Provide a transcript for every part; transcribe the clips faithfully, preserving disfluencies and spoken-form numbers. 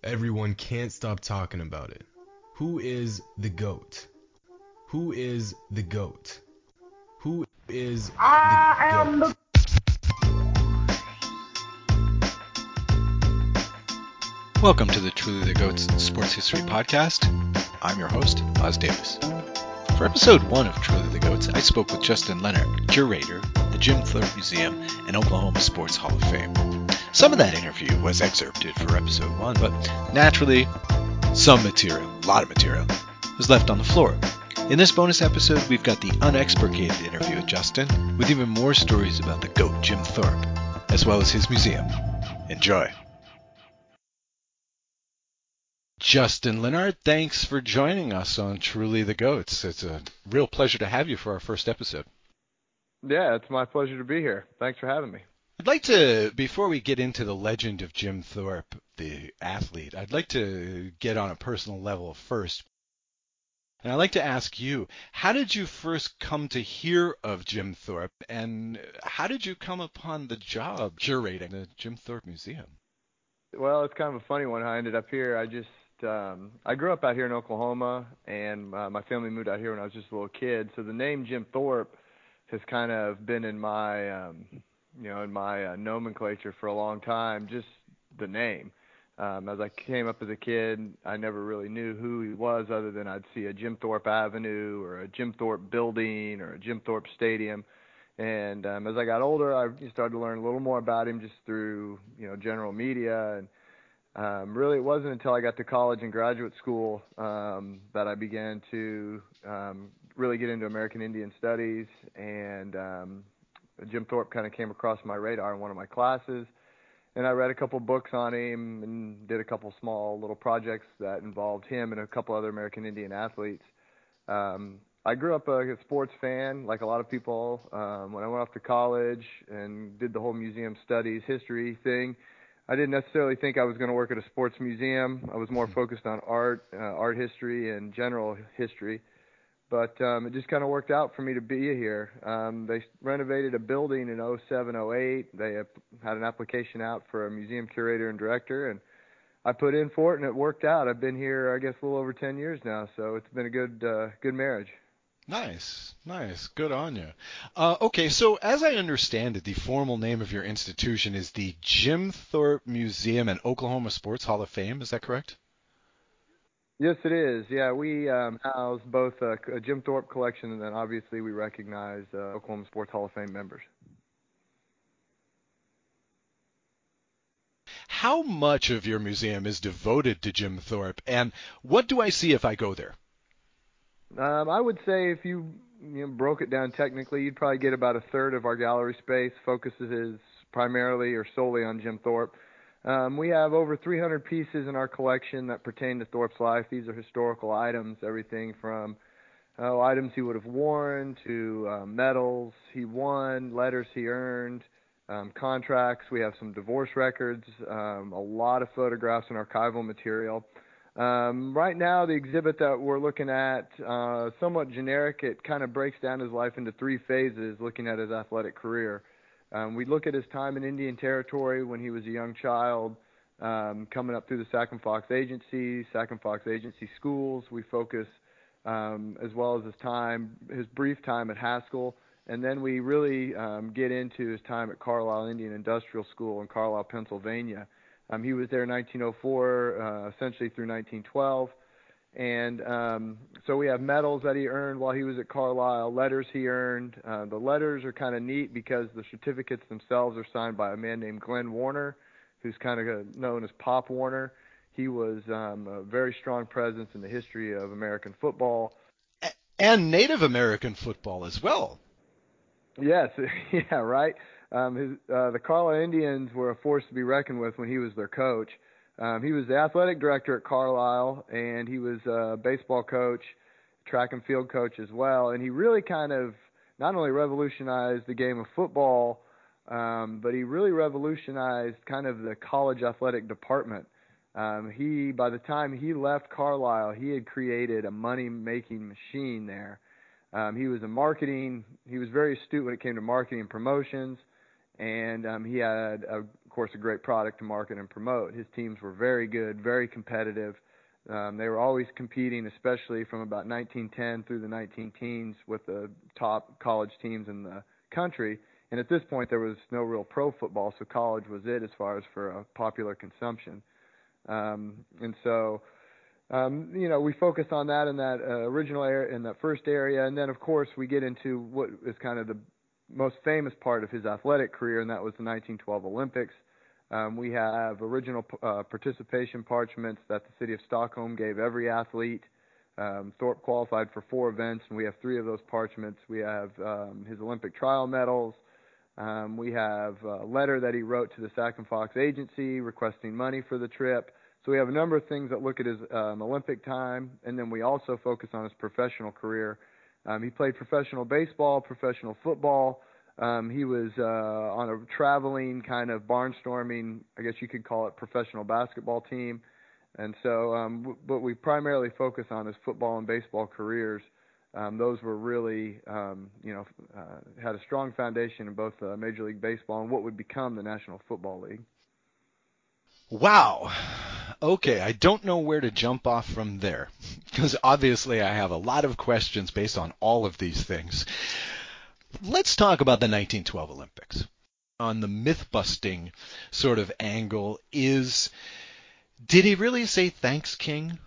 Everyone can't stop talking about it. Who is the GOAT? Who is the GOAT? Who is the GOAT? Welcome to the Truly the Goats Sports History Podcast. I'm your host, Oz Davis. For episode one of Truly the Goats, I spoke with Justin Leonard, curator of the Jim Thorpe Museum and Oklahoma Sports Hall of Fame. Some of that interview was excerpted for episode one, but naturally, some material, a lot of material, was left on the floor. In this bonus episode, we've got the unexpurgated interview with Justin, with even more stories about the GOAT Jim Thorpe, as well as his museum. Enjoy. Justin Leonard, thanks for joining us on Truly the Goats. It's a real pleasure to have you for our first episode. Yeah, it's my pleasure to be here. Thanks for having me. I'd like to, before we get into the legend of Jim Thorpe, the athlete, I'd like to get on a personal level first. And I'd like to ask you, how did you first come to hear of Jim Thorpe, and how did you come upon the job curating the Jim Thorpe Museum? Well, it's kind of a funny one how I ended up here. I just, um, I grew up out here in Oklahoma, and uh, my family moved out here when I was just a little kid. So the name Jim Thorpe has kind of been in my, um, you know, in my uh, nomenclature for a long time, just the name. Um, as I came up as a kid, I never really knew who he was other than I'd see a Jim Thorpe Avenue or a Jim Thorpe building or a Jim Thorpe Stadium. And um, as I got older, I started to learn a little more about him just through, you know, general media. And um, really, it wasn't until I got to college and graduate school um, that I began to um, really get into American Indian Studies. And um, Jim Thorpe kind of came across my radar in one of my classes. And I read a couple books on him and did a couple small little projects that involved him and a couple other American Indian athletes. Um, I grew up a sports fan, like a lot of people. Um, when I went off to college and did the whole museum studies history thing, I didn't necessarily think I was going to work at a sports museum. I was more focused on art, uh, art history, and general history. But um, it just kind of worked out for me to be here. Um, they renovated a building in oh seven, oh eight. They had an application out for a museum curator and director, and I put in for it, and it worked out. I've been here, I guess, a little over ten years now, so it's been a good, uh, good marriage. Nice, nice. Good on you. Uh, okay, so as I understand it, the formal name of your institution is the Jim Thorpe Museum and Oklahoma Sports Hall of Fame. Is that correct? Yes, it is. Yeah, we um, house both a, a Jim Thorpe collection, and then obviously we recognize uh, Oklahoma Sports Hall of Fame members. How much of your museum is devoted to Jim Thorpe, and what do I see if I go there? Um, I would say if you, you know, broke it down technically, you'd probably get about a third of our gallery space focuses primarily or solely on Jim Thorpe. Um, we have over three hundred pieces in our collection that pertain to Thorpe's life. These are historical items, everything from uh, items he would have worn to uh, medals he won, letters he earned, um, contracts. We have some divorce records, um, a lot of photographs and archival material. Um, right now, the exhibit that we're looking at, uh, somewhat generic. It kind of breaks down his life into three phases, looking at his athletic career. Um, we look at his time in Indian Territory when he was a young child, um, coming up through the Sac and Fox Agency, Sac and Fox Agency schools. We focus um, as well as his time, his brief time at Haskell, and then we really um, get into his time at Carlisle Indian Industrial School in Carlisle, Pennsylvania. Um, he was there in nineteen oh four, uh, essentially through nineteen twelve. And um, so we have medals that he earned while he was at Carlisle, letters he earned. Uh, the letters are kind of neat because the certificates themselves are signed by a man named Glenn Warner, who's kind of known as Pop Warner. He was um, a very strong presence in the history of American football. And Native American football as well. Yes, yeah, right. Um, his, uh, the Carlisle Indians were a force to be reckoned with when he was their coach. Um, he was the athletic director at Carlisle, and he was a baseball coach, track and field coach as well. And he really kind of not only revolutionized the game of football, um, but he really revolutionized kind of the college athletic department. Um, he, by the time he left Carlisle, he had created a money-making machine there. Um, he was a marketing, he was very astute when it came to marketing and promotions, and um, he had, a, of course, a great product to market and promote. His teams were very good, very competitive. Um, they were always competing, especially from about nineteen ten through the nineteen teens with the top college teams in the country. And at this point, there was no real pro football, so college was it as far as for a popular consumption. Um, and so, um, you know, we focus on that in that uh, original area, in that first area, and then of course we get into what is kind of the most famous part of his athletic career, and that was the nineteen twelve Olympics. Um, we have original uh, participation parchments that the city of Stockholm gave every athlete. Um, Thorpe qualified for four events, and we have three of those parchments. We have um, his Olympic trial medals. Um, we have a letter that he wrote to the Sac and Fox agency requesting money for the trip. So we have a number of things that look at his um, Olympic time, and then we also focus on his professional career. Um, he played professional baseball, professional football. Um, he was uh, on a traveling kind of barnstorming, I guess you could call it, professional basketball team. And so, um, w- but we primarily focus on his football and baseball careers. Um, those were really, um, you know, uh, had a strong foundation in both uh, Major League Baseball and what would become the National Football League. Wow. Okay, I don't know where to jump off from there, because obviously I have a lot of questions based on all of these things. Let's talk about the nineteen twelve Olympics. On the myth-busting sort of angle is, did he really say thanks, King?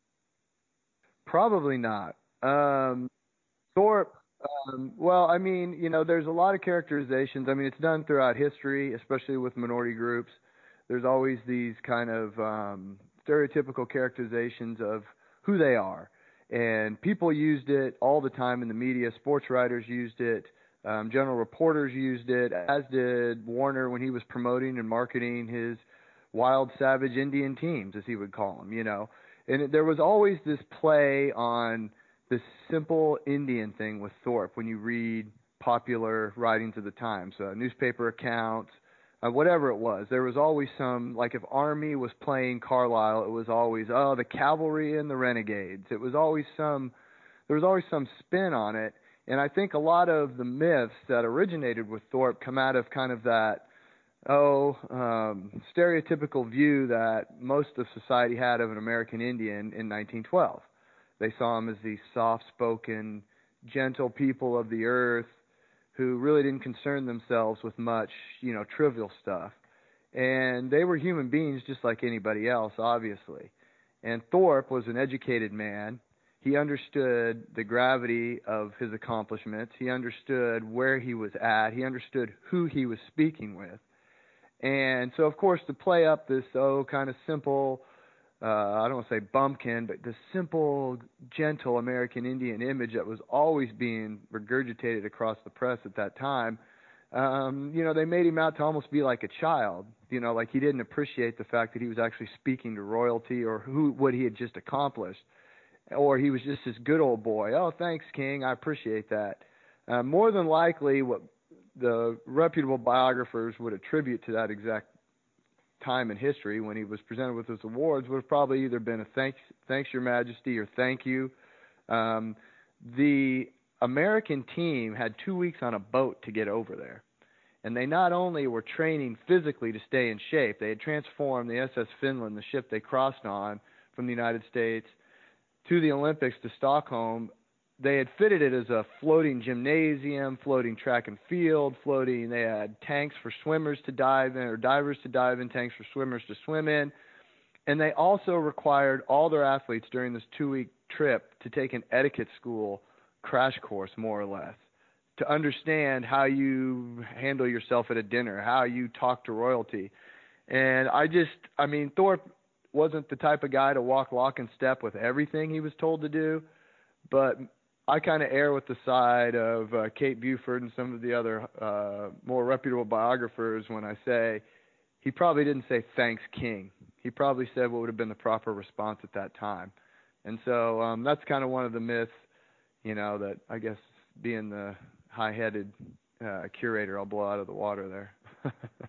Probably not. Um, Thorpe, um, well, I mean, you know, there's a lot of characterizations. I mean, it's done throughout history, especially with minority groups. There's always these kind of um, stereotypical characterizations of who they are. And people used it all the time in the media. Sports writers used it. Um, general reporters used it, as did Warner when he was promoting and marketing his wild, savage Indian teams, as he would call them, you know. And it, there was always this play on this simple Indian thing with Thorpe when you read popular writings of the time, so newspaper accounts, uh, whatever it was. There was always some, like if Army was playing Carlisle, it was always, oh, the cavalry and the renegades. It was always some, there was always some spin on it. And I think a lot of the myths that originated with Thorpe come out of kind of that, oh, um, stereotypical view that most of society had of an American Indian in nineteen twelve. They saw him as these soft-spoken, gentle people of the earth who really didn't concern themselves with much, you know, trivial stuff. And they were human beings just like anybody else, obviously. And Thorpe was an educated man. He understood the gravity of his accomplishments. He understood where he was at. He understood who he was speaking with. And so, of course, to play up this, oh, kind of simple, uh, I don't want to say bumpkin, but this simple, gentle American Indian image that was always being regurgitated across the press at that time, um, you know, they made him out to almost be like a child, you know, like he didn't appreciate the fact that he was actually speaking to royalty or who what he had just accomplished. Or he was just this good old boy. Oh, thanks, King. I appreciate that. Uh, more than likely, what the reputable biographers would attribute to that exact time in history when he was presented with his awards would have probably either been a thanks, thanks, Your Majesty, or thank you. Um, the American team had two weeks on a boat to get over there. And they not only were training physically to stay in shape, they had transformed the S S Finland, the ship they crossed on from the United States, to the Olympics, to Stockholm. They had fitted it as a floating gymnasium, floating track and field, floating. They had tanks for swimmers to dive in, or divers to dive in, tanks for swimmers to swim in. And they also required all their athletes during this two-week trip to take an etiquette school crash course, more or less, to understand how you handle yourself at a dinner, how you talk to royalty. And I just, I mean, Thorpe wasn't the type of guy to walk lock and step with everything he was told to do, but I kind of err with the side of uh, Kate Buford and some of the other uh, more reputable biographers when I say he probably didn't say thanks, King. He probably said what would have been the proper response at that time. And so um, that's kind of one of the myths, you know, that I guess being the high-headed uh, curator, I'll blow out of the water there.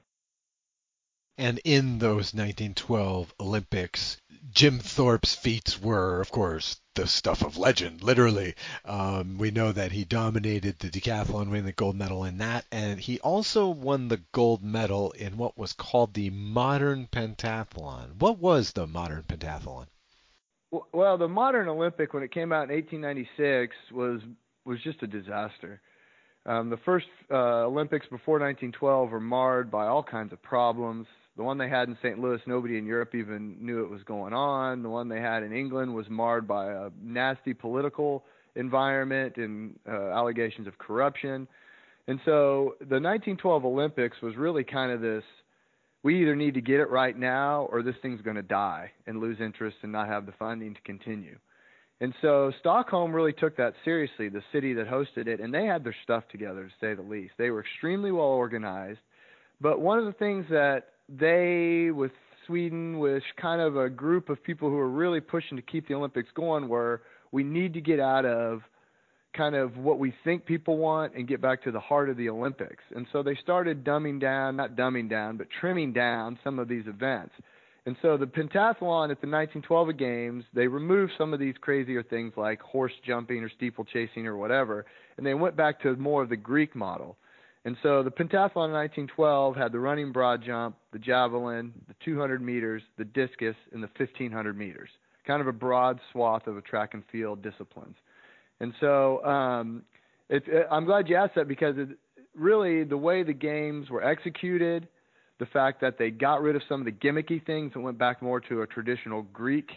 And in those nineteen twelve Olympics, Jim Thorpe's feats were, of course, the stuff of legend, literally. Um, we know that he dominated the decathlon, winning the gold medal in that, and he also won the gold medal in what was called the modern pentathlon. What was the modern pentathlon? Well, the modern Olympic, when it came out in eighteen ninety-six, was was just a disaster. Um, the first uh, Olympics before nineteen twelve were marred by all kinds of problems. The one they had in Saint Louis, nobody in Europe even knew it was going on. The one they had in England was marred by a nasty political environment and uh, allegations of corruption. And so the nineteen twelve Olympics was really kind of this, we either need to get it right now or this thing's going to die and lose interest and not have the funding to continue. And so Stockholm really took that seriously, the city that hosted it, and they had their stuff together, to say the least. They were extremely well organized. But one of the things that they, with Sweden, with kind of a group of people who were really pushing to keep the Olympics going, were we need to get out of kind of what we think people want and get back to the heart of the Olympics. And so they started dumbing down, not dumbing down, but trimming down some of these events. And so the pentathlon at the nineteen twelve Games, they removed some of these crazier things like horse jumping or steeplechasing or whatever, and they went back to more of the Greek model. And so the pentathlon in nineteen twelve had the running broad jump, the javelin, the two hundred meters, the discus, and the fifteen hundred meters, kind of a broad swath of a track and field disciplines. And so um, it, it, I'm glad you asked that, because it, really the way the games were executed, the fact that they got rid of some of the gimmicky things and went back more to a traditional Greek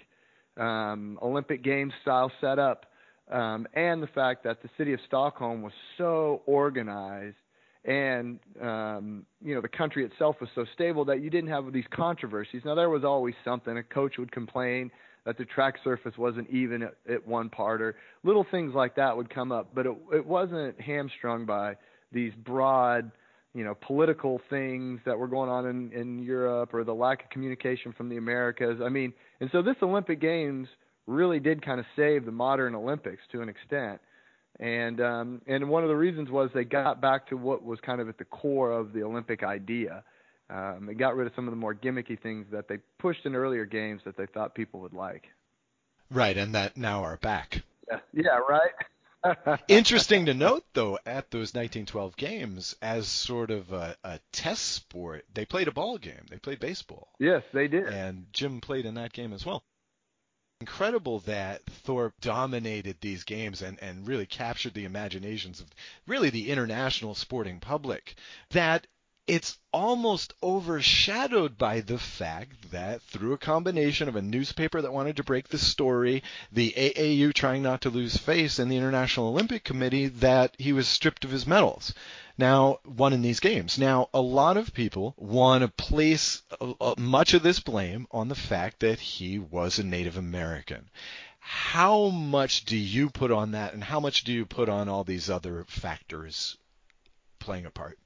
um, Olympic Games style setup, um, and the fact that the city of Stockholm was so organized and um, you know the country itself was so stable that you didn't have these controversies. Now there was always something. A coach would complain that the track surface wasn't even at, at one part, or little things like that would come up, but it, it wasn't hamstrung by these broad, you know, political things that were going on in, in Europe, or the lack of communication from the Americas. I mean, and so this Olympic Games really did kind of save the modern Olympics to an extent. And um, and one of the reasons was they got back to what was kind of at the core of the Olympic idea. Um, they got rid of some of the more gimmicky things that they pushed in earlier games that they thought people would like. Right, and that now are back. Yeah, yeah, right. Interesting to note, though, at those nineteen twelve games, as sort of a, a test sport, they played a ball game. They played baseball. Yes, they did. And Jim played in that game as well. Incredible that Thorpe dominated these games and, and really captured the imaginations of really the international sporting public, that it's almost overshadowed by the fact that through a combination of a newspaper that wanted to break the story, the A A U trying not to lose face, and the International Olympic Committee, that he was stripped of his medals. Now, won in these games. Now, a lot of people want to place uh, uh, much of this blame on the fact that he was a Native American. How much do you put on that, and how much do you put on all these other factors playing a part?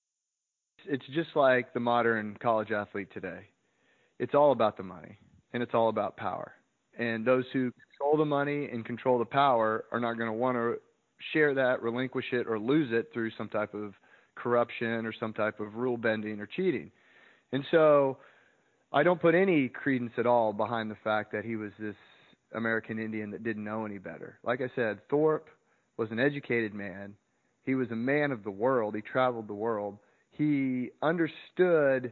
It's just like the modern college athlete today. It's all about the money, and it's all about power. And those who control the money and control the power are not going to want to share that, relinquish it, or lose it through some type of corruption or some type of rule bending or cheating. And so I don't put any credence at all behind the fact that he was this American Indian that didn't know any better. Like I said, Thorpe was an educated man. He was a man of the world. He traveled the world. He understood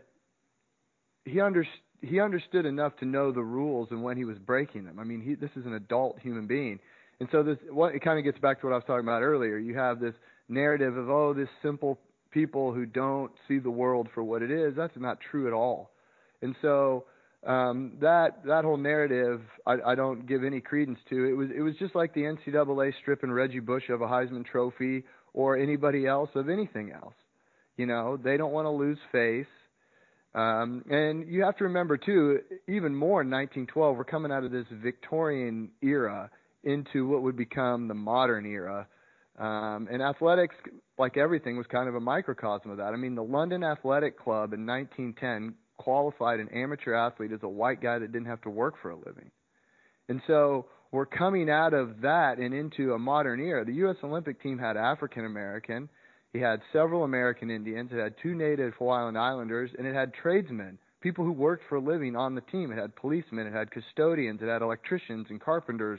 he under, he understood enough to know the rules and when he was breaking them. I mean, he, this is an adult human being. And so this what it kind of gets back to what I was talking about earlier. You have this narrative of, oh, this simple people who don't see the world for what it is. That's not true at all. And so um, that that whole narrative, I, I don't give any credence to. It was it was just like the N C double A stripping Reggie Bush of a Heisman Trophy or anybody else of anything else. You know, they don't want to lose face. Um, and you have to remember, too, even more in nineteen twelve, we're coming out of this Victorian era into what would become the modern era. Um, and athletics, like everything, was kind of a microcosm of that. I mean, the London Athletic Club in nineteen ten qualified an amateur athlete as a white guy that didn't have to work for a living. And so we're coming out of that and into a modern era. The U S Olympic team had African American. He had several American Indians. It had two native Hawaiian Islanders, and it had tradesmen, people who worked for a living on the team. It had policemen. It had custodians. It had electricians and carpenters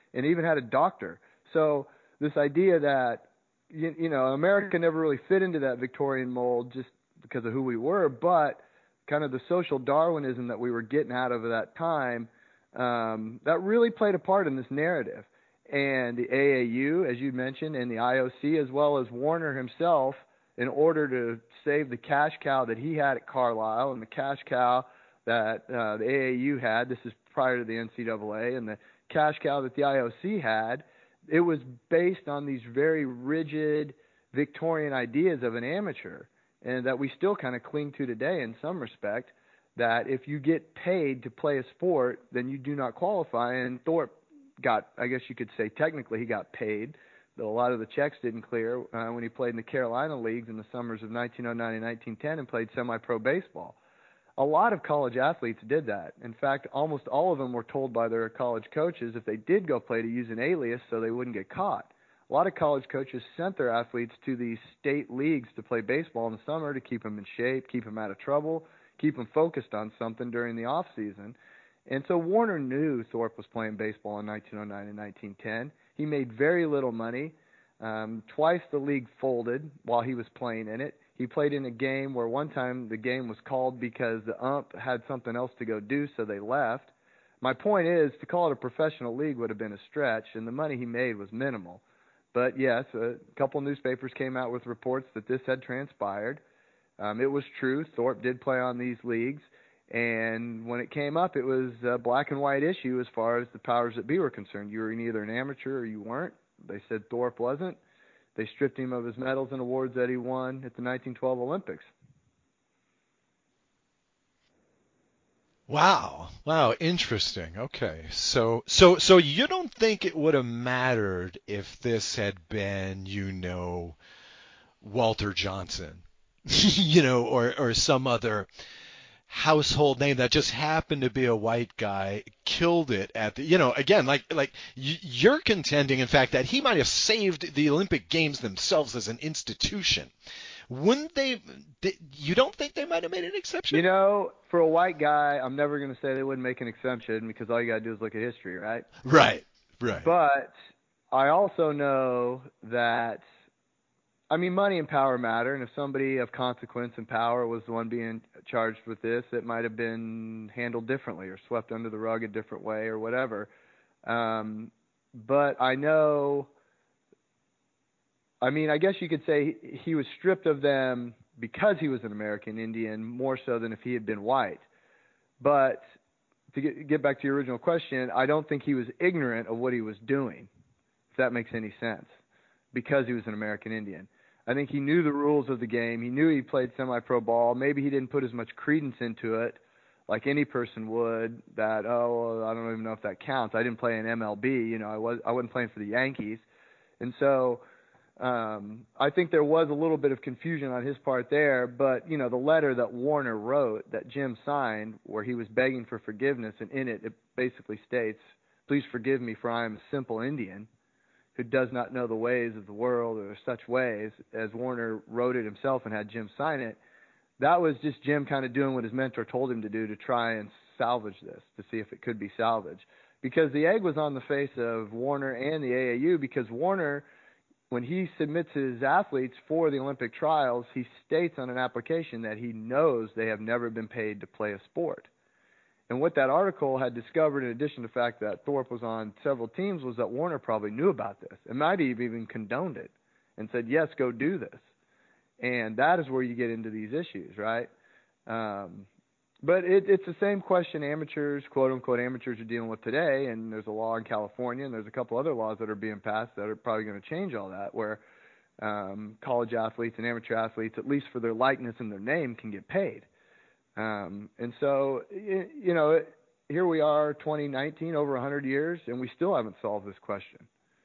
and even had a doctor. So this idea that, you, you know, America never really fit into that Victorian mold just because of who we were, but kind of the social Darwinism that we were getting out of that time, um, that really played a part in this narrative. And the A A U, as you mentioned, and the I O C, as well as Warner himself, in order to save the cash cow that he had at Carlisle and the cash cow that uh, the A A U had, this is prior to the N C double A, and the cash cow that the I O C had, it was based on these very rigid Victorian ideas of an amateur, and that we still kind of cling to today in some respect, that if you get paid to play a sport, then you do not qualify. And Thorpe got, I guess you could say technically he got paid, though a lot of the checks didn't clear uh, when he played in the Carolina leagues in the summers of nineteen oh nine and nineteen ten and played semi-pro baseball. A lot of college athletes did that. In fact, almost all of them were told by their college coaches if they did go play to use an alias so they wouldn't get caught. A lot of college coaches sent their athletes to these state leagues to play baseball in the summer to keep them in shape, keep them out of trouble, keep them focused on something during the off season. And so Warner knew Thorpe was playing baseball in nineteen oh nine and nineteen ten. He made very little money. Um, twice the league folded while he was playing in it. He played in a game where one time the game was called because the ump had something else to go do, so they left. My point is, to call it a professional league would have been a stretch, and the money he made was minimal. But yes, a couple newspapers came out with reports that this had transpired. Um, it was true. Thorpe did play on these leagues. And when it came up, it was a black and white issue as far as the powers that be were concerned. You were either an amateur or you weren't. They said Thorpe wasn't. They stripped him of his medals and awards that he won at the nineteen twelve Olympics. Wow. Wow. Interesting. Okay. So, so, so you don't think it would have mattered if this had been, you know, Walter Johnson, you know, or, or some other household name that just happened to be a white guy, killed it at the, you know, again, like, like you're contending, in fact, that he might have saved the Olympic Games themselves as an institution. Wouldn't they, they you don't think they might have made an exception? You know, for a white guy, I'm never going to say they wouldn't make an exception because all you got to do is look at history, right? Right, right. But I also know that, I mean, money and power matter, and if somebody of consequence and power was the one being charged with this, it might have been handled differently or swept under the rug a different way or whatever. Um, but I know, I mean, I guess you could say he was stripped of them because he was an American Indian more so than if he had been white. But to get, get back to your original question, I don't think he was ignorant of what he was doing, if that makes any sense, because he was an American Indian. I think he knew the rules of the game. He knew he played semi-pro ball. Maybe he didn't put as much credence into it like any person would, that, oh, I don't even know if that counts. I didn't play in M L B. You know, I, was, I wasn't playing for the Yankees. And so um, I think there was a little bit of confusion on his part there. But, you know, the letter that Warner wrote, that Jim signed, where he was begging for forgiveness, and in it it basically states, "Please forgive me, for I am a simple Indian who does not know the ways of the world or such ways," as Warner wrote it himself and had Jim sign it. That was just Jim kind of doing what his mentor told him to do to try and salvage this, to see if it could be salvaged. Because the egg was on the face of Warner and the A A U, because Warner, when he submits his athletes for the Olympic trials, he states on an application that he knows they have never been paid to play a sport. And what that article had discovered, in addition to the fact that Thorpe was on several teams, was that Warner probably knew about this and might have even condoned it and said, yes, go do this. And that is where you get into these issues, right? Um, but it, it's the same question amateurs, quote-unquote amateurs, are dealing with today, and there's a law in California, and there's a couple other laws that are being passed that are probably going to change all that, where um, college athletes and amateur athletes, at least for their likeness and their name, can get paid. Um, and so, you know, here we are, twenty nineteen, over one hundred years, and we still haven't solved this question.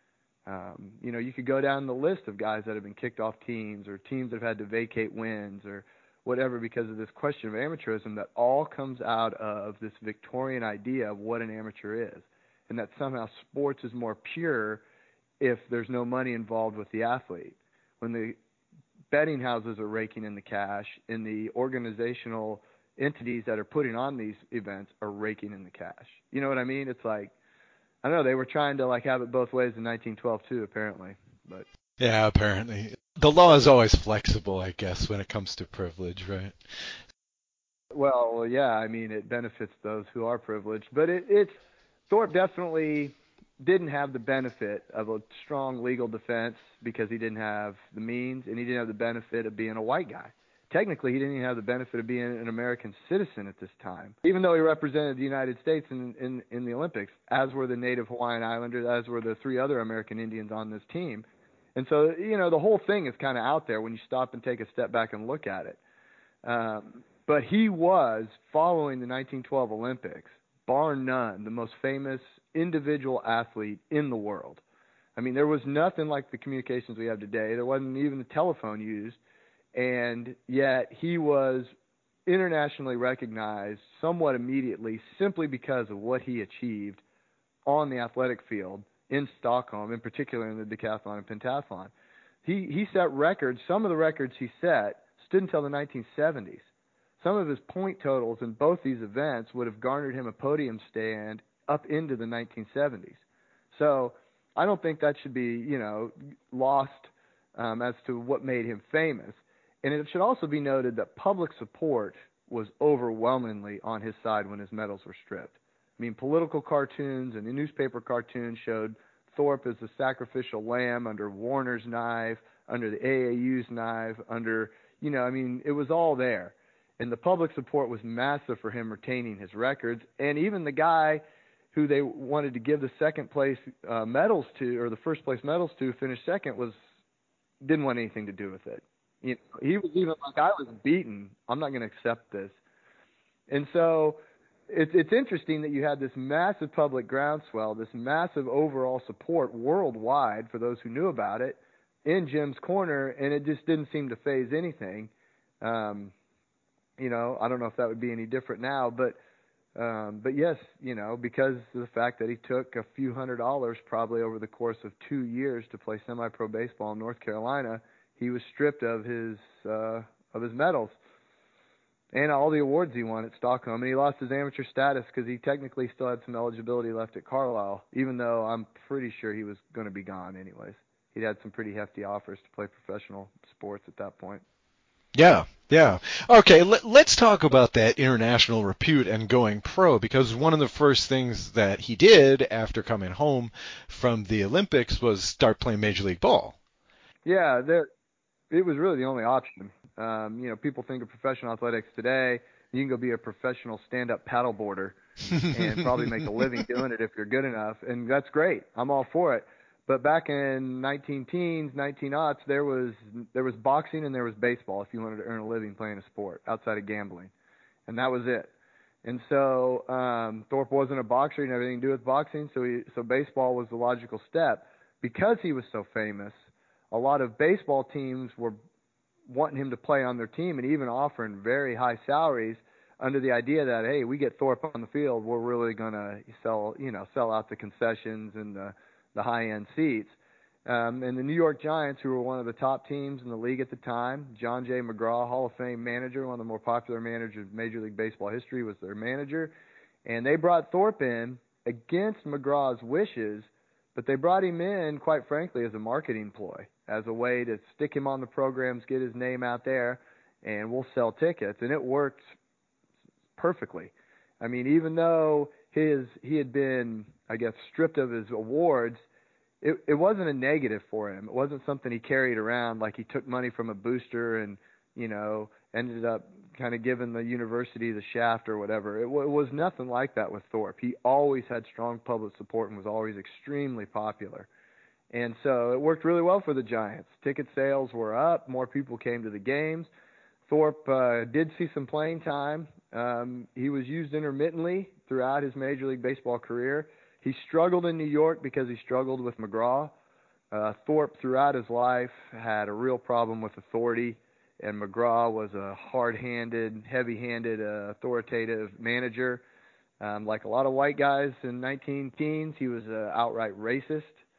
Um, you know, you could go down the list of guys that have been kicked off teams, or teams that have had to vacate wins or whatever because of this question of amateurism, that all comes out of this Victorian idea of what an amateur is, and that somehow sports is more pure if there's no money involved with the athlete. When the betting houses are raking in the cash, and the organizational entities that are putting on these events are raking in the cash. You know what I mean? It's like, I don't know, they were trying to like have it both ways in nineteen twelve too, apparently. But yeah, apparently the law is always flexible, I guess, when it comes to privilege, right? Well, yeah, I mean, it benefits those who are privileged, but it, it's Thorpe definitely didn't have the benefit of a strong legal defense because he didn't have the means, and he didn't have the benefit of being a white guy. Technically, he didn't even have the benefit of being an American citizen at this time, even though he represented the United States in, in, in the Olympics, as were the native Hawaiian Islanders, as were the three other American Indians on this team. And so, you know, the whole thing is kind of out there when you stop and take a step back and look at it. Um, but he was, following the nineteen twelve Olympics, bar none, the most famous individual athlete in the world. I mean, there was nothing like the communications we have today. There wasn't even the telephone used. And yet he was internationally recognized somewhat immediately simply because of what he achieved on the athletic field in Stockholm, in particular in the decathlon and pentathlon. He, he set records. Some of the records he set stood until the nineteen seventies. Some of his point totals in both these events would have garnered him a podium stand up into the nineteen seventies. So I don't think that should be, you know, lost um, as to what made him famous. And it should also be noted that public support was overwhelmingly on his side when his medals were stripped. I mean, political cartoons and newspaper cartoons showed Thorpe as the sacrificial lamb under Warner's knife, under the A A U's knife, under, you know, I mean, it was all there. And the public support was massive for him retaining his records. And even the guy who they wanted to give the second place uh, medals to, or the first place medals to, finish second, was didn't want anything to do with it. You know, he was even like, I was beaten. I'm not going to accept this. And so it's it's interesting that you had this massive public groundswell, this massive overall support worldwide for those who knew about it in Jim's corner, and it just didn't seem to phase anything. Um, you know, I don't know if that would be any different now, but um, but yes, you know, because of the fact that he took a few hundred dollars probably over the course of two years to play semi-pro baseball in North Carolina, he was stripped of his uh, of his medals and all the awards he won at Stockholm, and he lost his amateur status because he technically still had some eligibility left at Carlisle, even though I'm pretty sure he was going to be gone anyways. He'd had some pretty hefty offers to play professional sports at that point. Yeah, yeah. Okay, let, let's talk about that international repute and going pro, because one of the first things that he did after coming home from the Olympics was start playing Major League Ball. Yeah, there, it was really the only option. Um, you know, people think of professional athletics today, you can go be a professional stand-up paddleboarder and probably make a living doing it if you're good enough, and that's great. I'm all for it. But back in nineteen teens, nineteen aughts, there was there was boxing and there was baseball if you wanted to earn a living playing a sport outside of gambling, and that was it. And so um, Thorpe wasn't a boxer; he didn't have anything to do with boxing, so he, so baseball was the logical step. Because he was so famous, a lot of baseball teams were wanting him to play on their team and even offering very high salaries under the idea that, hey, we get Thorpe on the field, we're really going to sell, you know, sell out the concessions and the the high-end seats. Um, and the New York Giants, who were one of the top teams in the league at the time, John J. McGraw, Hall of Fame manager, one of the more popular managers of Major League Baseball history, was their manager. And they brought Thorpe in against McGraw's wishes, but they brought him in, quite frankly, as a marketing ploy, as a way to stick him on the programs, get his name out there, and we'll sell tickets. And it worked perfectly. I mean, even though his he had been, I guess, stripped of his awards, it, it wasn't a negative for him. It wasn't something he carried around like he took money from a booster and, you know, ended up kind of giving the university the shaft or whatever. It, w- it was nothing like that with Thorpe. He always had strong public support and was always extremely popular. And so it worked really well for the Giants. Ticket sales were up. More people came to the games. Thorpe uh, did see some playing time. Um, he was used intermittently throughout his Major League Baseball career. He struggled in New York because he struggled with McGraw. Uh, Thorpe, throughout his life, had a real problem with authority, and McGraw was a hard-handed, heavy-handed, uh, authoritative manager. Um, like a lot of white guys in nineteen teens, he was uh, outright racist.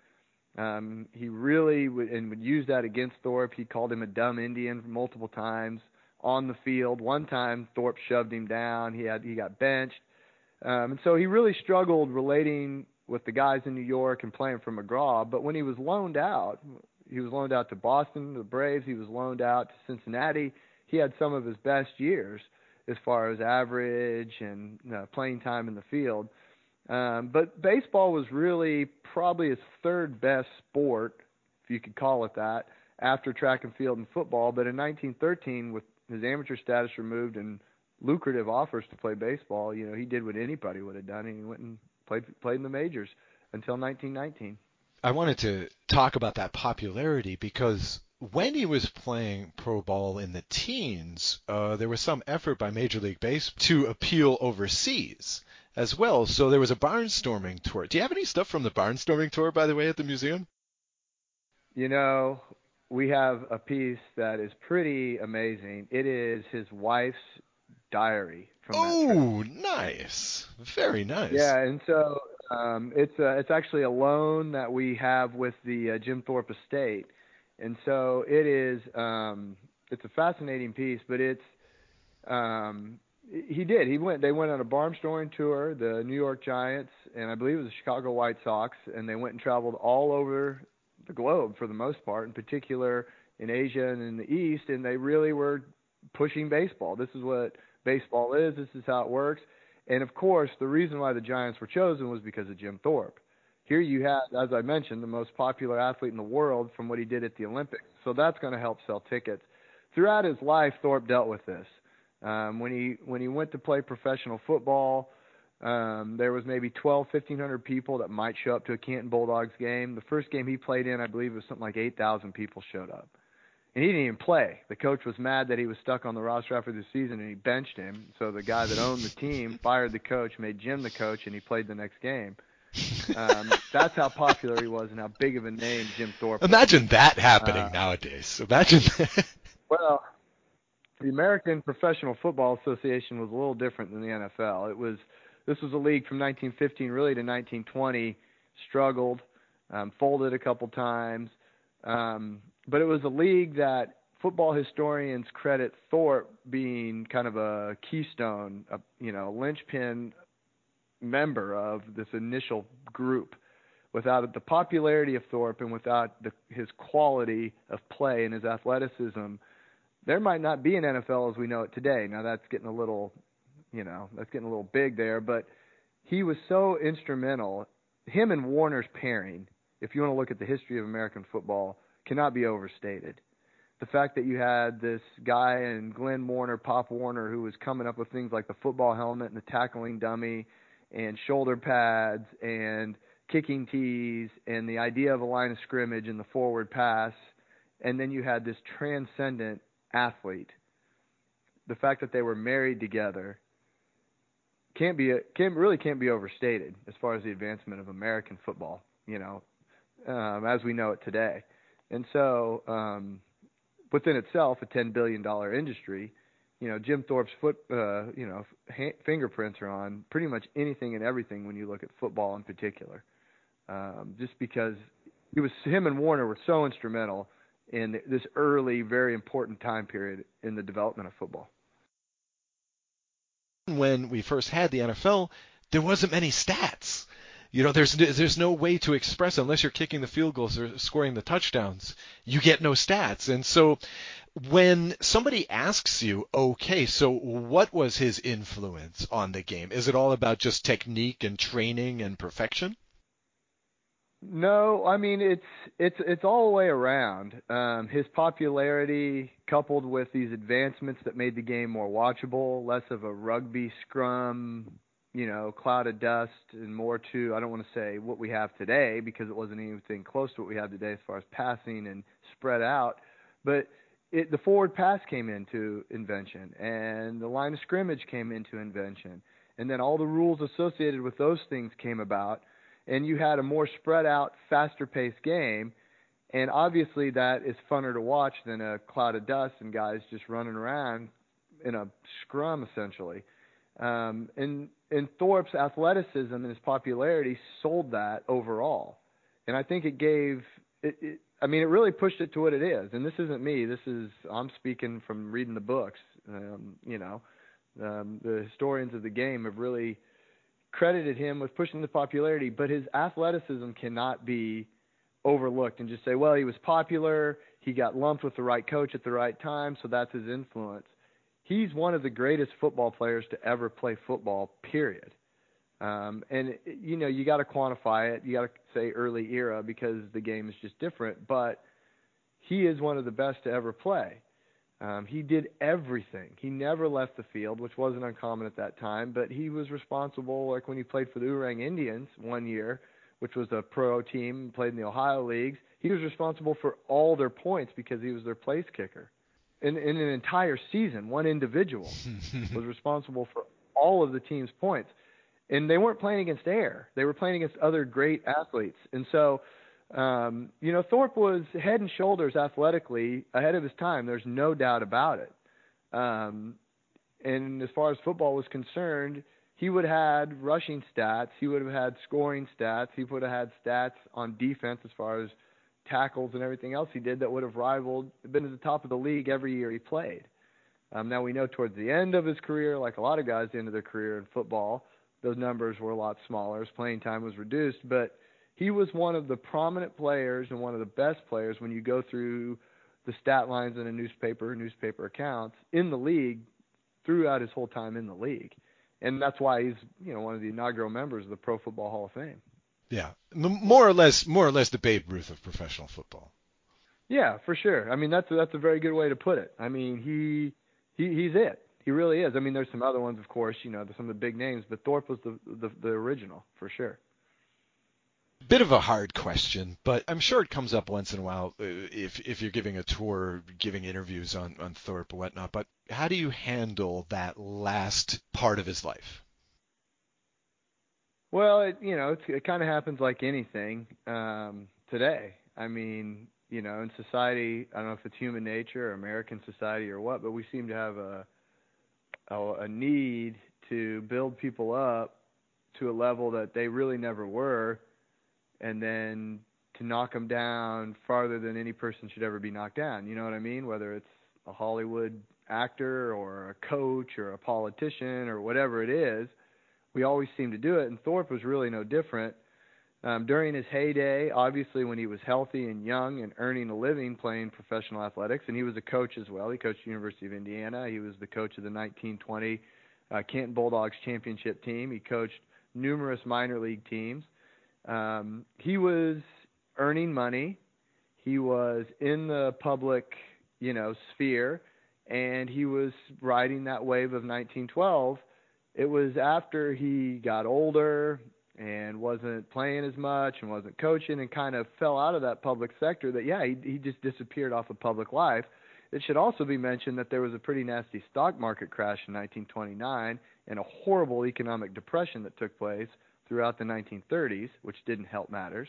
Um, he really would, and would use that against Thorpe. He called him a dumb Indian multiple times on the field. One time, Thorpe shoved him down. He had he got benched. Um, and so he really struggled relating with the guys in New York and playing for McGraw. But when he was loaned out, he was loaned out to Boston, the Braves. He was loaned out to Cincinnati. He had some of his best years as far as average and uh, playing time in the field. Um, but baseball was really probably his third best sport, if you could call it that, after track and field and football. But in nineteen thirteen, with his amateur status removed and lucrative offers to play baseball, you know, he did what anybody would have done, and he went and played played in the majors until nineteen nineteen. I wanted to talk about that popularity because when he was playing pro ball in the teens, uh, there was some effort by Major League Baseball to appeal overseas as well. So there was a barnstorming tour. Do you have any stuff from the barnstorming tour, by the way, at the museum? You know, we have a piece that is pretty amazing. It is his wife's diary from that trip. Oh, nice. Very nice. Yeah, and so um, it's a, it's actually a loan that we have with the uh, Jim Thorpe estate. And so it is um, it's a fascinating piece, but it's um, he did. He went they went on a barnstorming tour, the New York Giants, and I believe it was the Chicago White Sox, and they went and traveled all over the globe for the most part, in particular in Asia and in the East, and they really were pushing baseball. This is what baseball is. This is how it works. And of course, the reason why the Giants were chosen was because of Jim Thorpe. Here you have, as I mentioned, the most popular athlete in the world from what he did at the Olympics. So that's going to help sell tickets. Throughout his life, Thorpe dealt with this. Um, when he when he went to play professional football, um, there was maybe twelve, fifteen hundred people that might show up to a Canton Bulldogs game. The first game he played in, I believe it was something like eight thousand people showed up. And he didn't even play. The coach was mad that he was stuck on the roster after the season, and he benched him. So the guy that owned the team fired the coach, made Jim the coach, and he played the next game. Um, that's how popular he was and how big of a name Jim Thorpe was. Imagine that happening uh, nowadays. Imagine that. Well, the American Professional Football Association was a little different than the N F L. It was this was a league from nineteen fifteen really to nineteen twenty, struggled, um, folded a couple times. Um, but it was a league that football historians credit Thorpe being kind of a keystone, a, you know, linchpin member of this initial group. Without the popularity of Thorpe and without the, his quality of play and his athleticism, there might not be an N F L as we know it today. Now that's getting a little, you know, that's getting a little big there, but he was so instrumental. Him and Warner's pairing, if you want to look at the history of American football, cannot be overstated. The fact that you had this guy in Glenn Warner, Pop Warner, who was coming up with things like the football helmet and the tackling dummy and shoulder pads and kicking tees and the idea of a line of scrimmage and the forward pass, and then you had this transcendent athlete. The fact that they were married together can't be can't really can't be overstated as far as the advancement of American football, you know, um, as we know it today. And so, um, within itself, a ten billion dollars industry, you know, Jim Thorpe's foot, uh, you know, ha- fingerprints are on pretty much anything and everything when you look at football in particular. Um, just because it was him and Warner were so instrumental in this early, very important time period in the development of football. When we first had the N F L, there wasn't many stats. You know, there's there's no way to express unless you're kicking the field goals or scoring the touchdowns. You get no stats. And so when somebody asks you, okay, so what was his influence on the game? Is it all about just technique and training and perfection? No, I mean it's it's it's all the way around. Um, his popularity coupled with these advancements that made the game more watchable, less of a rugby scrum, you know, cloud of dust, and more to, I don't want to say what we have today because it wasn't anything close to what we have today as far as passing and spread out, but it, the forward pass came into invention, and the line of scrimmage came into invention, and then all the rules associated with those things came about, and you had a more spread out, faster paced game, and obviously that is funner to watch than a cloud of dust and guys just running around in a scrum essentially. Um, and, and Thorpe's athleticism and his popularity sold that overall. And I think it gave, it, it, I mean, it really pushed it to what it is. And this isn't me. This is, I'm speaking from reading the books. Um, you know, um, the historians of the game have really credited him with pushing the popularity, but his athleticism cannot be overlooked and just say, well, he was popular, he got lumped with the right coach at the right time, so that's his influence. He's one of the greatest football players to ever play football, period. Um, and, you know, you got to quantify it. You got to say early era because the game is just different. But he is one of the best to ever play. Um, he did everything. He never left the field, which wasn't uncommon at that time. But he was responsible, like when he played for the Oorang Indians one year, which was a pro team, played in the Ohio leagues. He was responsible for all their points because he was their place kicker. In, in an entire season, one individual was responsible for all of the team's points. And they weren't playing against air. They were playing against other great athletes. And so, um, you know, Thorpe was head and shoulders athletically ahead of his time. There's no doubt about it. Um, and as far as football was concerned, he would have had rushing stats. He would have had scoring stats. He would have had stats on defense as far as tackles and everything else he did that would have rivaled, been at the top of the league every year he played. Um, now we know towards the end of his career, like a lot of guys, the end of their career in football, those numbers were a lot smaller. His playing time was reduced, but he was one of the prominent players and one of the best players when you go through the stat lines in a newspaper, newspaper accounts in the league throughout his whole time in the league. And that's why he's, you know, one of the inaugural members of the Pro Football Hall of Fame. Yeah, more or less, more or less the Babe Ruth of professional football. Yeah, for sure. I mean, that's a, that's a very good way to put it. I mean, he he he's it. He really is. I mean, there's some other ones, of course, you know, there's some of the big names, but Thorpe was the, the the original for sure. Bit of a hard question, but I'm sure it comes up once in a while if if you're giving a tour, giving interviews on, on Thorpe or whatnot. But how do you handle that last part of his life? Well, it, you know, it's, it kind of happens like anything um, today. I mean, you know, in society, I don't know if it's human nature or American society or what, but we seem to have a a, a need to build people up to a level that they really never were, and then to knock them down farther than any person should ever be knocked down. You know what I mean? Whether it's a Hollywood actor or a coach or a politician or whatever it is, we always seem to do it, and Thorpe was really no different. Um, during his heyday, obviously when he was healthy and young and earning a living playing professional athletics, and he was a coach as well. He coached the University of Indiana. He was the coach of the nineteen twenty uh, Canton Bulldogs championship team. He coached numerous minor league teams. Um, he was earning money. He was in the public, you know, sphere, and he was riding that wave of nineteen twelve. It was after he got older and wasn't playing as much and wasn't coaching and kind of fell out of that public sector that, yeah, he, he just disappeared off of public life. It should also be mentioned that there was a pretty nasty stock market crash in nineteen twenty-nine and a horrible economic depression that took place throughout the nineteen thirties, which didn't help matters.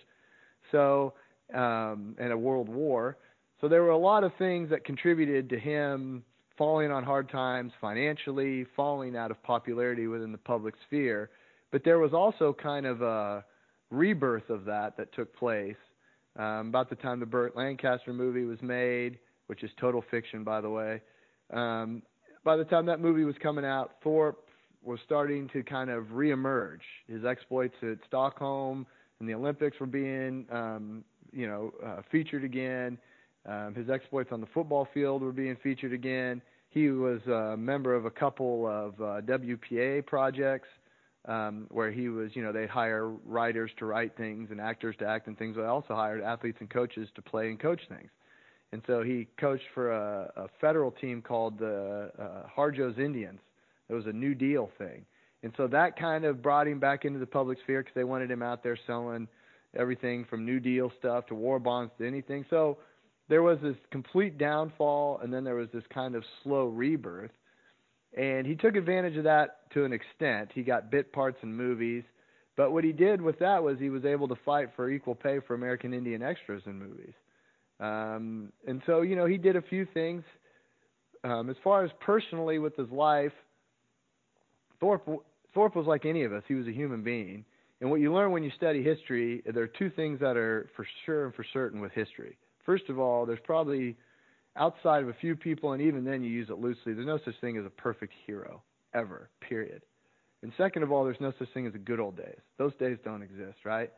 So, um, and a world war. So there were a lot of things that contributed to him falling on hard times financially, falling out of popularity within the public sphere. But there was also kind of a rebirth of that that took place um, about the time the Burt Lancaster movie was made, which is total fiction, by the way. Um, by the time that movie was coming out, Thorpe was starting to kind of reemerge. His exploits at Stockholm and the Olympics were being, um, you know, uh, featured again. Um, his exploits on the football field were being featured again. He was a member of a couple of uh, W P A projects um, where he was, you know, they'd hire writers to write things and actors to act and things. They also hired athletes and coaches to play and coach things. And so he coached for a, a federal team called the uh, Harjo's Indians. It was a New Deal thing. And so that kind of brought him back into the public sphere because they wanted him out there selling everything from New Deal stuff to war bonds to anything. So there was this complete downfall, and then there was this kind of slow rebirth. And he took advantage of that to an extent. He got bit parts in movies. But what he did with that was he was able to fight for equal pay for American Indian extras in movies. Um, and so, you know, he did a few things. Um, as far as personally with his life, Thorpe, Thorpe was like any of us. He was a human being. And what you learn when you study history, there are two things that are for sure and for certain with history. First of all, there's probably, outside of a few people, and even then you use it loosely, there's no such thing as a perfect hero, ever, period. And second of all, there's no such thing as a good old days. Those days don't exist, right?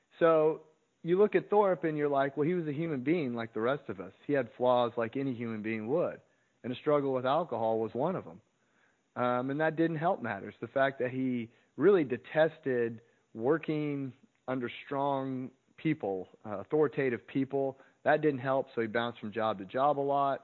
So you look at Thorpe and you're like, well, he was a human being like the rest of us. He had flaws like any human being would. And a struggle with alcohol was one of them. Um, and that didn't help matters. The fact that he really detested working under strong people, uh, authoritative people, that didn't help. So he bounced from job to job a lot.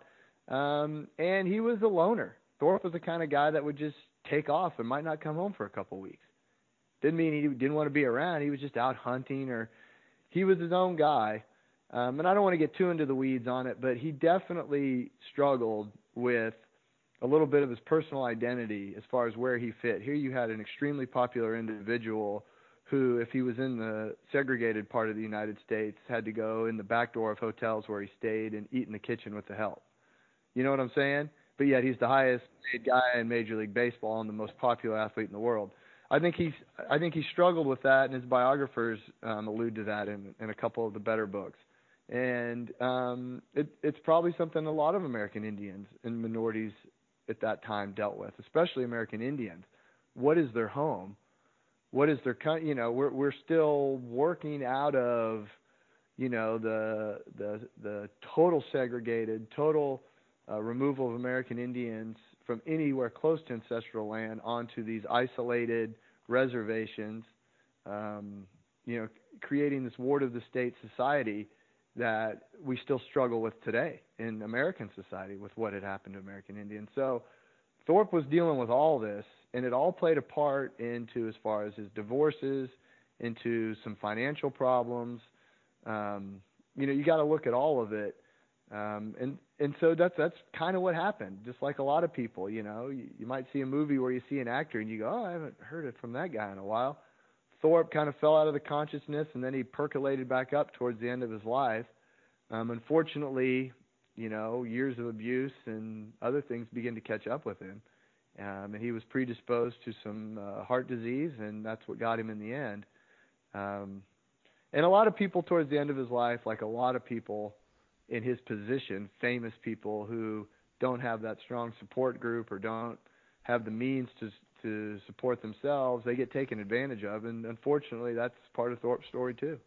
Um, and he was a loner. Thorpe was the kind of guy that would just take off and might not come home for a couple of weeks. Didn't mean he didn't want to be around. He was just out hunting, or he was his own guy. Um, and I don't want to get too into the weeds on it, but he definitely struggled with a little bit of his personal identity as far as where he fit. Here you had an extremely popular individual who, if he was in the segregated part of the United States, had to go in the back door of hotels where he stayed and eat in the kitchen with the help. You know what I'm saying? But yet he's the highest paid guy in Major League Baseball and the most popular athlete in the world. I think he's I think he struggled with that, and his biographers um, allude to that in, in a couple of the better books. And um, it, it's probably something a lot of American Indians and minorities at that time dealt with, especially American Indians. What is their home? What is their, you know, we're we're still working out of, you know, the the the total segregated, total uh, removal of American Indians from anywhere close to ancestral land onto these isolated reservations, um, you know, creating this ward of the state society that we still struggle with today in American society with what had happened to American Indians. So Thorpe was dealing with all this, and it all played a part into as far as his divorces, into some financial problems. Um, you know, you got to look at all of it. Um, and, and so that's, that's kind of what happened. Just like a lot of people, you know, you, you might see a movie where you see an actor and you go, oh, I haven't heard it from that guy in a while. Thorpe kind of fell out of the consciousness, and then he percolated back up towards the end of his life. Um, unfortunately, you know, years of abuse and other things began to catch up with him. Um, and he was predisposed to some uh, heart disease, and that's what got him in the end. Um, and a lot of people towards the end of his life, like a lot of people in his position, famous people who don't have that strong support group or don't have the means to to support themselves, they get taken advantage of. And unfortunately, that's part of Thorpe's story too.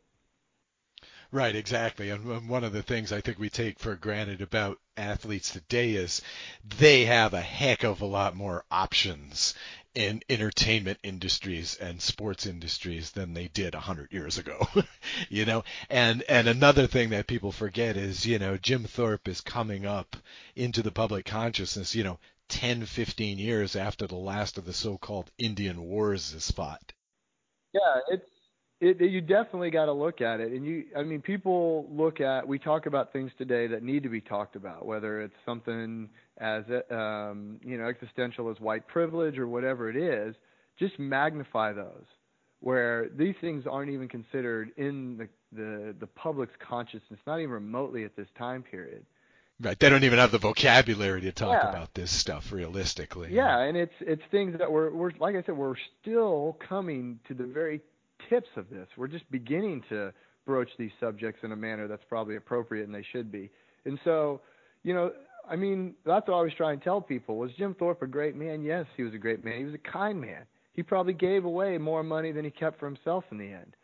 Right, exactly. And one of the things I think we take for granted about athletes today is they have a heck of a lot more options in entertainment industries and sports industries than they did a hundred years ago. You know, and and another thing that people forget is, you know, Jim Thorpe is coming up into the public consciousness, you know, ten, fifteen years after the last of the so-called Indian Wars is fought. Yeah, it's It, you definitely got to look at it. And you, I mean, people look at, we talk about things today that need to be talked about, whether it's something as, um, you know, existential as white privilege or whatever it is, just magnify those, where these things aren't even considered in the, the, the public's consciousness, not even remotely at this time period. Right. They don't even have the vocabulary to talk yeah. about this stuff realistically. Yeah, and it's it's things that we're, we're, like I said, we're still coming to the very tips of this. We're just beginning to broach these subjects in a manner that's probably appropriate, and they should be. And so, you know, I mean, that's what I always try and tell people. Was Jim Thorpe a great man? Yes, he was a great man. He was a kind man. He probably gave away more money than he kept for himself in the end.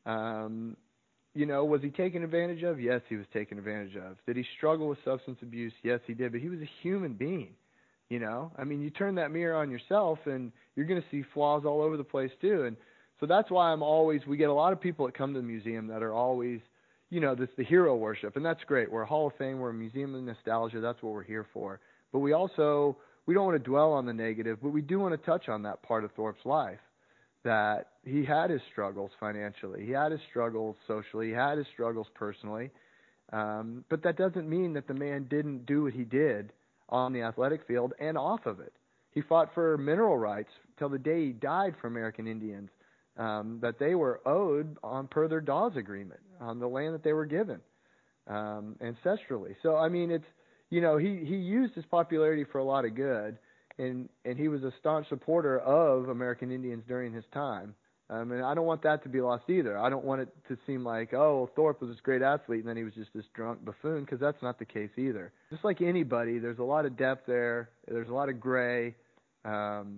Um, you know, was he taken advantage of? Yes, he was taken advantage of. Did he struggle with substance abuse? Yes, he did. But he was a human being. You know, I mean, you turn that mirror on yourself, and you're going to see flaws all over the place too. And so that's why I'm always, we get a lot of people that come to the museum that are always, you know, this the hero worship, and that's great. We're a Hall of Fame, we're a museum of nostalgia, that's what we're here for. But we also, we don't want to dwell on the negative, but we do want to touch on that part of Thorpe's life, that he had his struggles financially, he had his struggles socially, he had his struggles personally, um, but that doesn't mean that the man didn't do what he did on the athletic field and off of it. He fought for mineral rights till the day he died for American Indians. Um, that they were owed on per their Dawes Agreement on the land that they were given um, ancestrally. So I mean, it's, you know, he he used his popularity for a lot of good, and and he was a staunch supporter of American Indians during his time. Um, and I don't want that to be lost either. I don't want it to seem like, oh, Thorpe was this great athlete and then he was just this drunk buffoon, because that's not the case either. Just like anybody, there's a lot of depth there. There's a lot of gray. Um,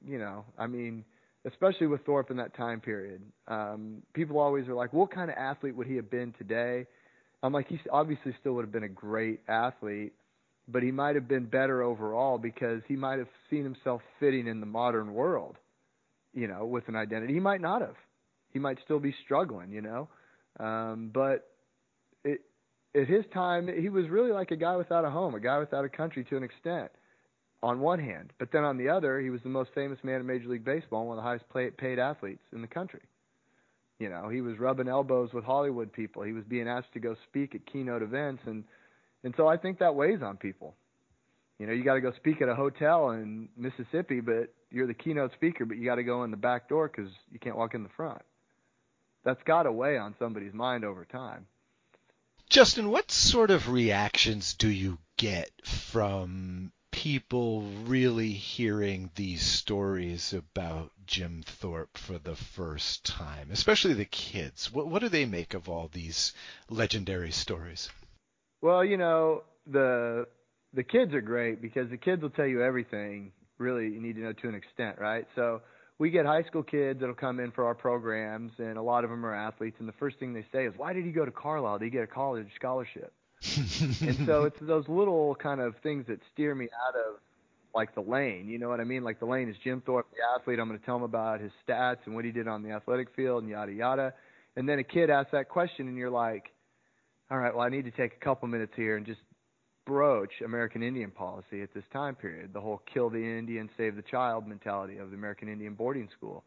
you know, I mean, especially with Thorpe in that time period. Um, people always are like, what kind of athlete would he have been today? I'm like, he obviously still would have been a great athlete, but he might have been better overall because he might have seen himself fitting in the modern world, you know, with an identity. He might not have. He might still be struggling, you know. Um, but it, at his time, he was really like a guy without a home, a guy without a country to an extent, on one hand. But then on the other, he was the most famous man in Major League Baseball, one of the highest play, paid athletes in the country. You know, he was rubbing elbows with Hollywood people. He was being asked to go speak at keynote events. And, and so I think that weighs on people. You know, you got to go speak at a hotel in Mississippi, but you're the keynote speaker, but you got to go in the back door because you can't walk in the front. That's got to weigh on somebody's mind over time. Justin, what sort of reactions do you get from people really hearing these stories about Jim Thorpe for the first time, especially the kids? What, what do they make of all these legendary stories? Well, you know, the the kids are great because the kids will tell you everything really you need to know to an extent, right? So we get high school kids that'll come in for our programs, and a lot of them are athletes, and the first thing they say is, why did he go to Carlisle? Did he get a college scholarship? And so it's those little kind of things that steer me out of, like, the lane. You know what I mean? Like, the lane is Jim Thorpe, the athlete. I'm going to tell him about his stats and what he did on the athletic field and yada, yada. And then a kid asks that question, and you're like, all right, well, I need to take a couple minutes here and just broach American Indian policy at this time period, the whole kill the Indian, save the child mentality of the American Indian boarding school.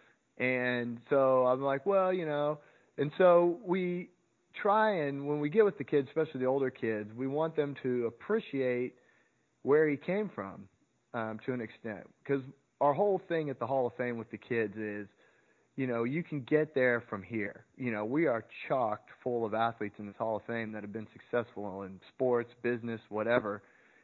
And so I'm like, well, you know, and so we try and when we get with the kids, especially the older kids, we want them to appreciate where he came from um, to an extent. Because our whole thing at the Hall of Fame with the kids is, you know, you can get there from here. You know, we are chocked full of athletes in this Hall of Fame that have been successful in sports, business, whatever.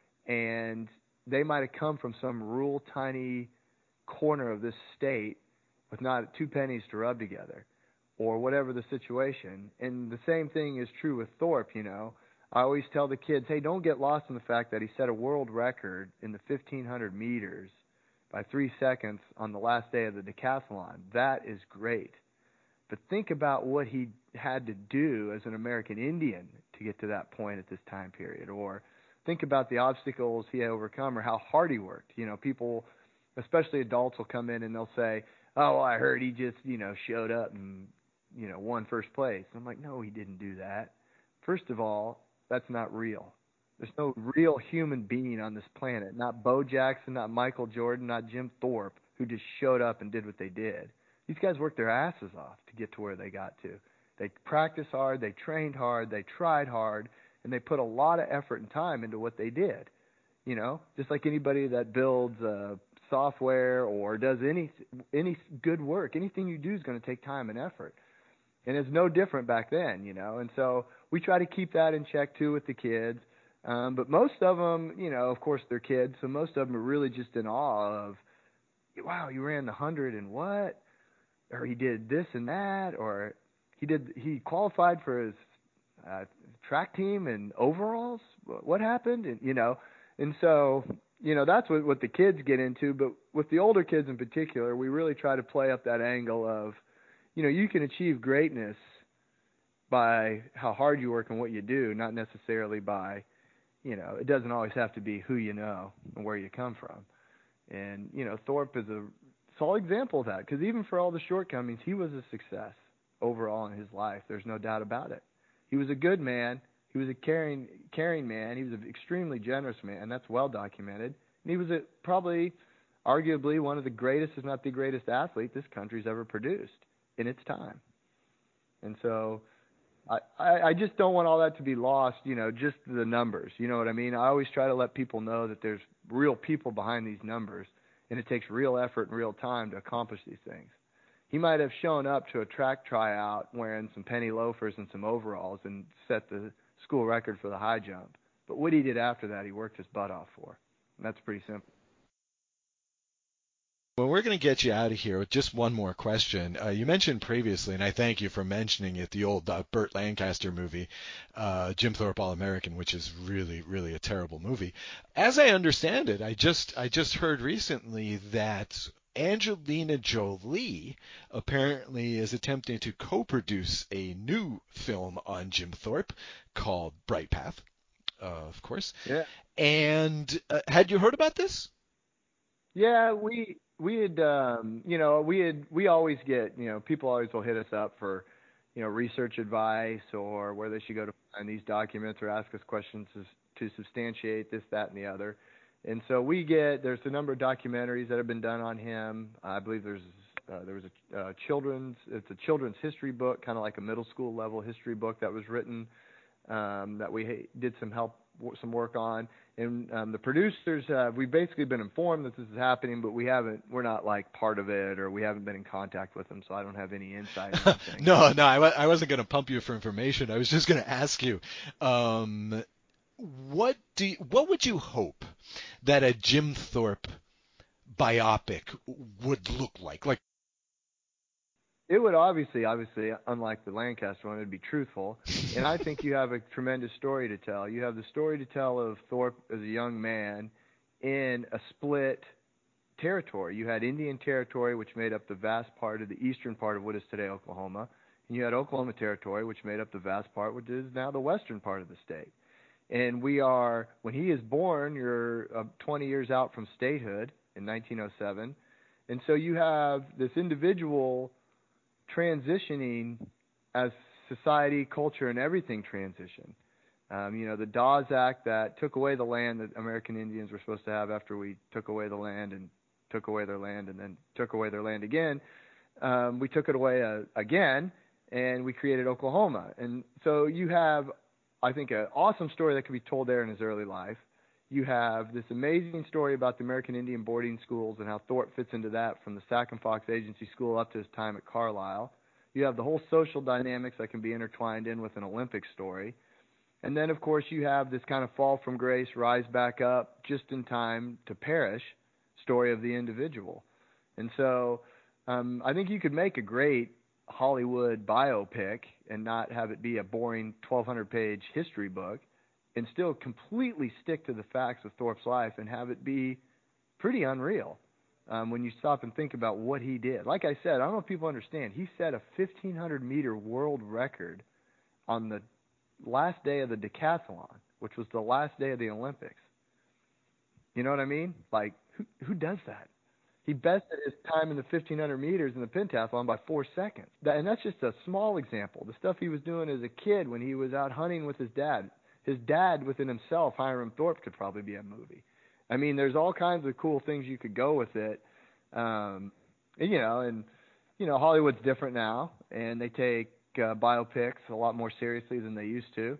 And they might have come from some rural, tiny corner of this state with not two pennies to rub together or whatever the situation. And the same thing is true with Thorpe, you know. I always tell the kids, hey, don't get lost in the fact that he set a world record in the fifteen hundred meters by three seconds on the last day of the decathlon. That is great. But think about what he had to do as an American Indian to get to that point at this time period. Or think about the obstacles he had overcome or how hard he worked. You know, people, especially adults, will come in and they'll say, oh, I heard he just, you know, showed up and, you know, won first place. I'm like, no, he didn't do that. First of all, that's not real. There's no real human being on this planet, not Bo Jackson, not Michael Jordan, not Jim Thorpe, who just showed up and did what they did. These guys worked their asses off to get to where they got to. They practiced hard, they trained hard, they tried hard, and they put a lot of effort and time into what they did. You know, just like anybody that builds uh, software or does any any good work, anything you do is going to take time and effort. And it's no different back then, you know. And so we try to keep that in check, too, with the kids. Um, but most of them, you know, of course, they're kids, so most of them are really just in awe of, wow, you ran the hundred and what? Or he did this and that, or he did he qualified for his uh, track team and overalls. What happened? And you know, and so you know that's what what the kids get into. But with the older kids in particular, we really try to play up that angle of, you know, you can achieve greatness by how hard you work and what you do, not necessarily by, you know, it doesn't always have to be who you know and where you come from. And, you know, Thorpe is a solid example of that because even for all the shortcomings, he was a success overall in his life. There's no doubt about it. He was a good man. He was a caring, caring man. He was an extremely generous man. That's well documented. And he was a, probably, arguably, one of the greatest, if not the greatest athlete this country's ever produced in its time. And so I, I just don't want all that to be lost, you know, just the numbers. You know what I mean? I always try to let people know that there's real people behind these numbers, and it takes real effort and real time to accomplish these things. He might have shown up to a track tryout wearing some penny loafers and some overalls and set the school record for the high jump. But what he did after that, he worked his butt off for. And that's pretty simple. Well, we're going to get you out of here with just one more question. Uh, you mentioned previously, and I thank you for mentioning it, the old uh, Burt Lancaster movie, uh, Jim Thorpe All-American, which is really, really a terrible movie. As I understand it, I just I just heard recently that Angelina Jolie apparently is attempting to co-produce a new film on Jim Thorpe called Bright Path, uh, of course. Yeah. And uh, had you heard about this? Yeah, we we had um, you know we had we always get you know people always will hit us up for you know research advice or where they should go to find these documents or ask us questions to, to substantiate this, that, and the other. And so we get there's a number of documentaries that have been done on him. I believe there's uh, there was a uh, children's it's a children's history book, kind of like a middle school level history book that was written um, that we did some help some work on. And um, the producers, uh, we've basically been informed that this is happening, but we haven't, we're not like part of it, or we haven't been in contact with them, so I don't have any insight or anything. no, no, I, I wasn't going to pump you for information. I was just going to ask you, um, what do you, what would you hope that a Jim Thorpe biopic would look like? Like, it would obviously, obviously, unlike the Lancaster one, it would be truthful. And I think you have a tremendous story to tell. You have the story to tell of Thorpe as a young man in a split territory. You had Indian Territory, which made up the vast part of the eastern part of what is today Oklahoma. And you had Oklahoma Territory, which made up the vast part, which is now the western part of the state. And we are, when he is born, you're uh, twenty years out from statehood in nineteen oh seven. And so you have this individual transitioning as society, culture, and everything transition. Um, you know, the Dawes Act that took away the land that American Indians were supposed to have after we took away the land and took away their land and then took away their land again. Um, we took it away uh, again, and we created Oklahoma. And so you have, I think, an awesome story that could be told there in his early life. You have this amazing story about the American Indian boarding schools and how Thorpe fits into that from the Sac and Fox Agency School up to his time at Carlisle. You have the whole social dynamics that can be intertwined in with an Olympic story. And then, of course, you have this kind of fall from grace, rise back up just in time to perish story of the individual. And so um, I think you could make a great Hollywood biopic and not have it be a boring twelve hundred page history book, and still completely stick to the facts of Thorpe's life and have it be pretty unreal um, when you stop and think about what he did. Like I said, I don't know if people understand, he set a fifteen hundred meter world record on the last day of the decathlon, which was the last day of the Olympics. You know what I mean? Like, who, who does that? He bested his time in the fifteen hundred meters in the pentathlon by four seconds. That, and that's just a small example. The stuff he was doing as a kid when he was out hunting with his dad. His dad within himself, Hiram Thorpe, could probably be a movie. I mean, there's all kinds of cool things you could go with it. Um, and, you know, and, you know, Hollywood's different now, and they take uh, biopics a lot more seriously than they used to.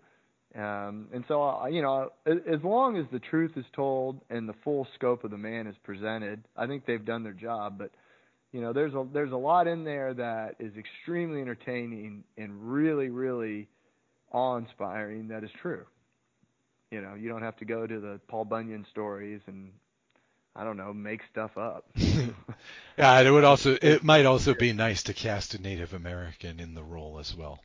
Um, and so, uh, you know, as, as long as the truth is told and the full scope of the man is presented, I think they've done their job. But, you know, there's a, there's a lot in there that is extremely entertaining and really, really awe-inspiring that is true. You know, you don't have to go to the Paul Bunyan stories and, I don't know, make stuff up. yeah, it would also, it might also be nice to cast a Native American in the role as well.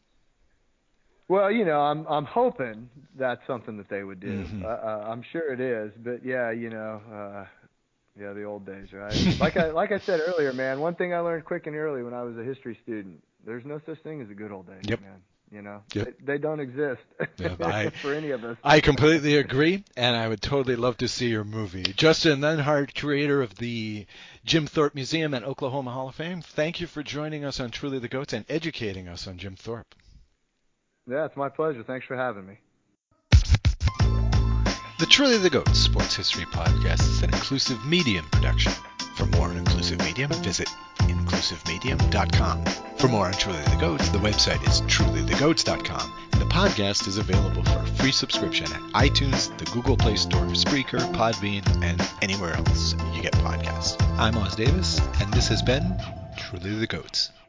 Well, you know, I'm I'm hoping that's something that they would do. Mm-hmm. Uh, uh, I'm sure it is, but yeah, you know, uh, yeah, the old days, right? Like I like I said earlier, man. One thing I learned quick and early when I was a history student: there's no such thing as the good old days, yep. man. You know, yep. they, they don't exist yeah, I, for any of us. I completely agree, and I would totally love to see your movie. Justin Lenhart, creator of the Jim Thorpe Museum and Oklahoma Hall of Fame, thank you for joining us on Truly the Goats and educating us on Jim Thorpe. Yeah, it's my pleasure. Thanks for having me. The Truly the Goats Sports History Podcast is an Inclusive Medium production. For more on Inclusive Medium, visit inclusive medium dot com. For more on Truly the Goats, the website is truly the goats dot com, and the podcast is available for free subscription at iTunes, the Google Play Store, Spreaker, Podbean, and anywhere else you get podcasts. I'm Oz Davis, and this has been Truly the Goats.